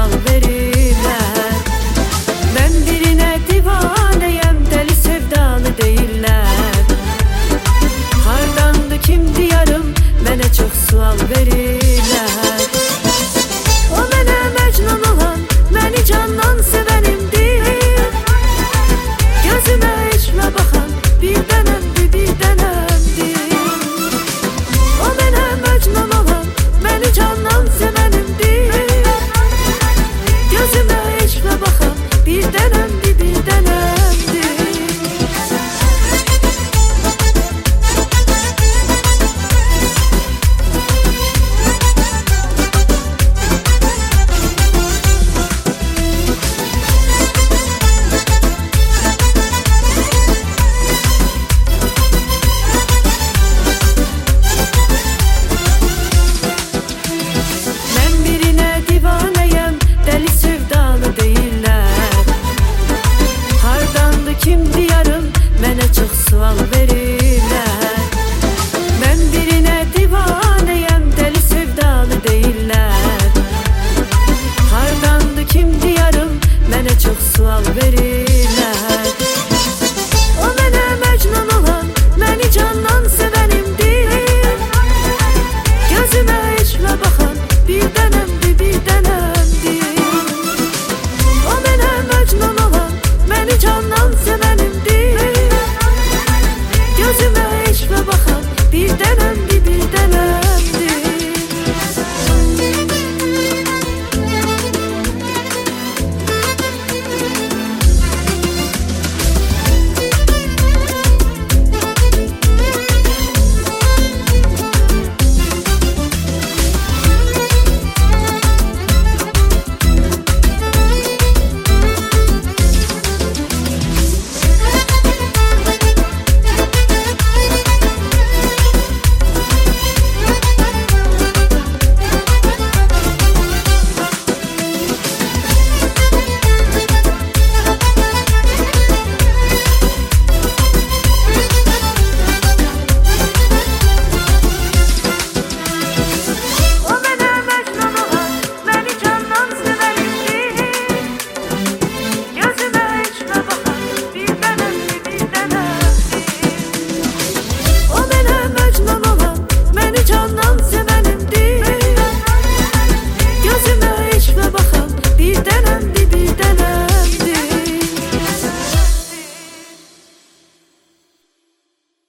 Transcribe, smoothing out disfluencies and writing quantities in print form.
sual verirlər. Mən birinə divanəyəm, dəli sevdalı deyirlər. Hardandı kim diyarım, mənə çox sual verirlər. O mənə məcnun olan, məni candan sevənimdir. Gözümə eşqlə baxan bir dənəmdir, bir dənəmdir. O mənə məcnun olan, məni candan sevənimdir. Gözümə eşqlə baxan bir dənəmdir, bir dənəmdir. Kim diyarım, mənə çox sual verir.